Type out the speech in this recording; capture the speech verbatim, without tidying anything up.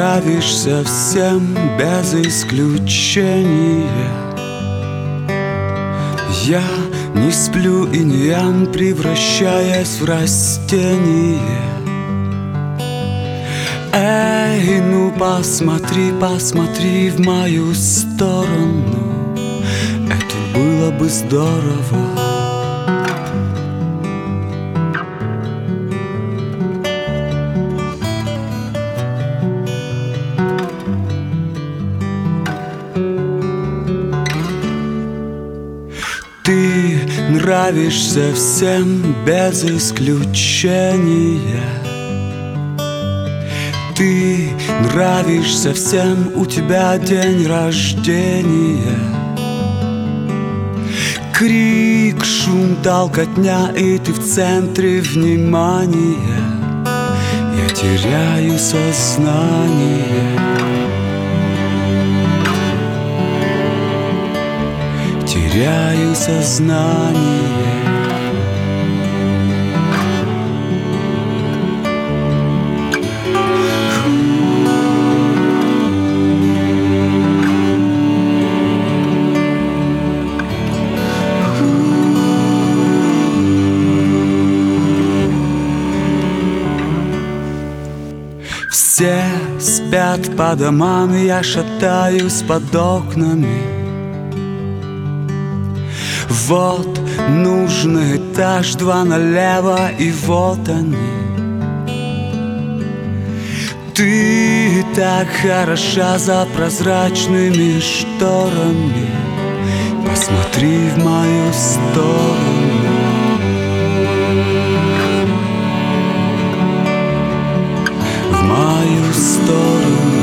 нравишься всем без исключения. Я не сплю и не ем, превращаясь в растение. Эй, ну посмотри, посмотри в мою сторону. Это было бы здорово. Ты нравишься всем без исключения. Ты нравишься всем, у тебя день рождения. Крик, шум, толкотня, и ты в центре внимания. Я теряю сознание. Теряю сознание. Все спят по домам, я шатаюсь под окнами. Вот нужный этаж, два налево, и вот они. Ты так хороша за прозрачными шторами. Посмотри в мою сторону. В мою сторону.